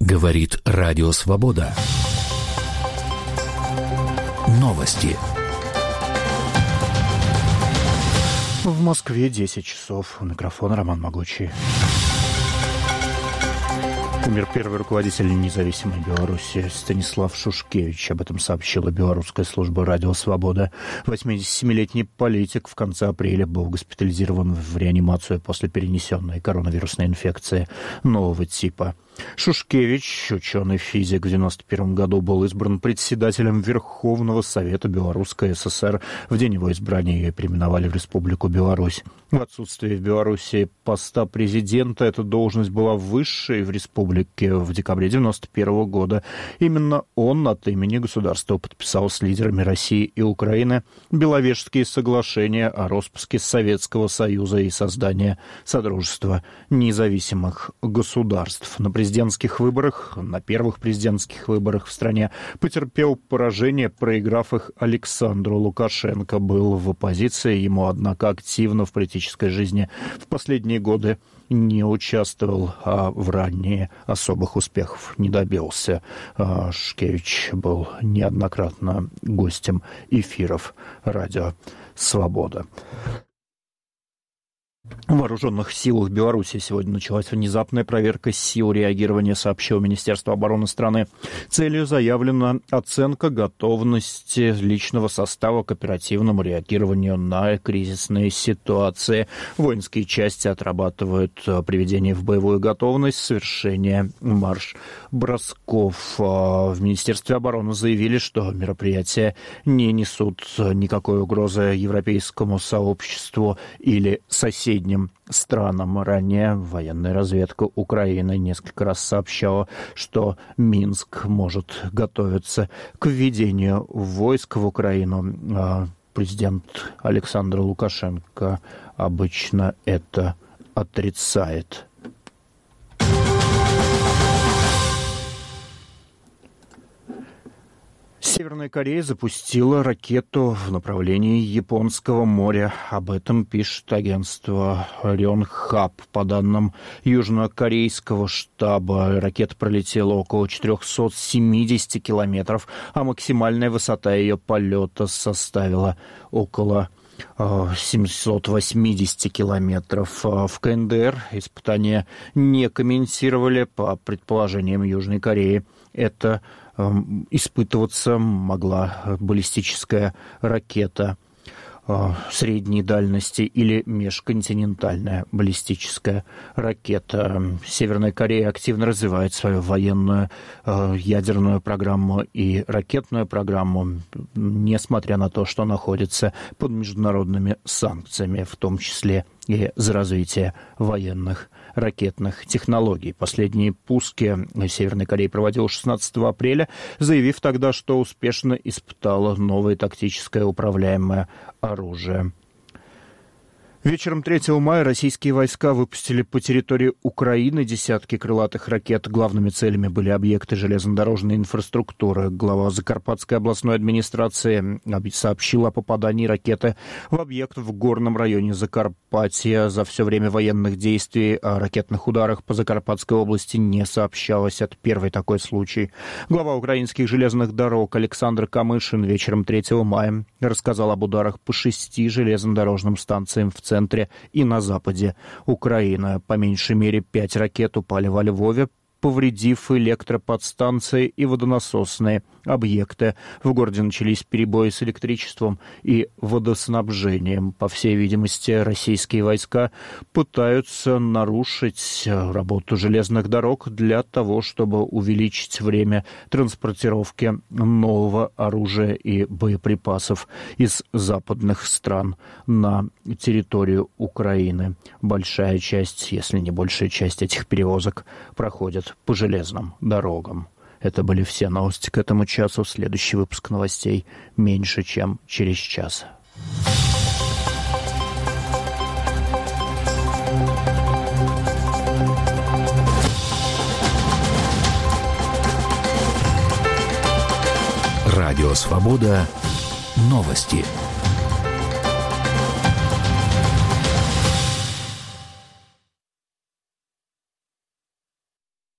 Говорит Радио Свобода. Новости. В Москве 10 часов. У микрофона Роман Могучий. Умер первый руководитель независимой Беларуси Станислав Шушкевич. Об этом сообщила белорусская служба «Радио Свобода». 87-летний политик в конце апреля был госпитализирован в реанимацию после перенесенной коронавирусной инфекции нового типа. Шушкевич, ученый-физик, в 1991 году был избран председателем Верховного Совета Белорусской ССР. В день его избрания ее переименовали в Республику Беларусь. В отсутствие в Беларуси поста президента эта должность была высшей в республике в декабре 1991 года. Именно он от имени государства подписал с лидерами России и Украины Беловежские соглашения о распуске Советского Союза и создании Содружества независимых государств. На первых президентских выборах в стране потерпел поражение, проиграв их Александру Лукашенко. Был в оппозиции, ему, однако, активно в политической жизни в последние годы не участвовал, а в ранние особых успехов не добился. Шушкевич был неоднократно гостем эфиров «Радио Свобода». В вооруженных силах Беларуси сегодня началась внезапная проверка сил реагирования, сообщило Министерство обороны страны. Целью заявлена оценка готовности личного состава к оперативному реагированию на кризисные ситуации. Воинские части отрабатывают приведение в боевую готовность, совершение марш-бросков. В Министерстве обороны заявили, что мероприятия не несут никакой угрозы европейскому сообществу или соседям странам. Ранее военная разведка Украины несколько раз сообщала, что Минск может готовиться к введению войск в Украину. Президент Александр Лукашенко обычно это отрицает. Северная Корея запустила ракету в направлении Японского моря. Об этом пишет агентство Рёнхап. По данным южнокорейского штаба, ракета пролетела около 470 километров, а максимальная высота ее полета составила около 780 километров. В КНДР испытания не комментировали. По предположениям Южной Кореи, это испытываться могла баллистическая ракета средней дальности или межконтинентальная баллистическая ракета. Северная Корея активно развивает свою военную ядерную программу и ракетную программу, несмотря на то, что находится под международными санкциями, в том числе и за развитие военных ракетных технологий. Последние пуски Северная Корея проводила 16 апреля, заявив тогда, что успешно испытала новое тактическое управляемое оружие. Вечером 3 мая российские войска выпустили по территории Украины десятки крылатых ракет. Главными целями были объекты железнодорожной инфраструктуры. Глава Закарпатской областной администрации сообщил о попадании ракеты в объект в горном районе Закарпатья. За все время военных действий о ракетных ударах по Закарпатской области не сообщалось. Это первый такой случай. Глава украинских железных дорог Александр Камышин вечером 3 мая рассказал об ударах по 6 железнодорожным станциям в центре и на западе Украины. По меньшей мере 5 ракет упали во Львове, повредив электроподстанции и водонасосные объекты. В городе начались перебои с электричеством и водоснабжением. По всей видимости, российские войска пытаются нарушить работу железных дорог для того, чтобы увеличить время транспортировки нового оружия и боеприпасов из западных стран на территорию Украины. Большая часть, если не большая часть этих перевозок проходит по железным дорогам. Это были все новости к этому часу. Следующий выпуск новостей меньше, чем через час. Радио Свобода. Новости.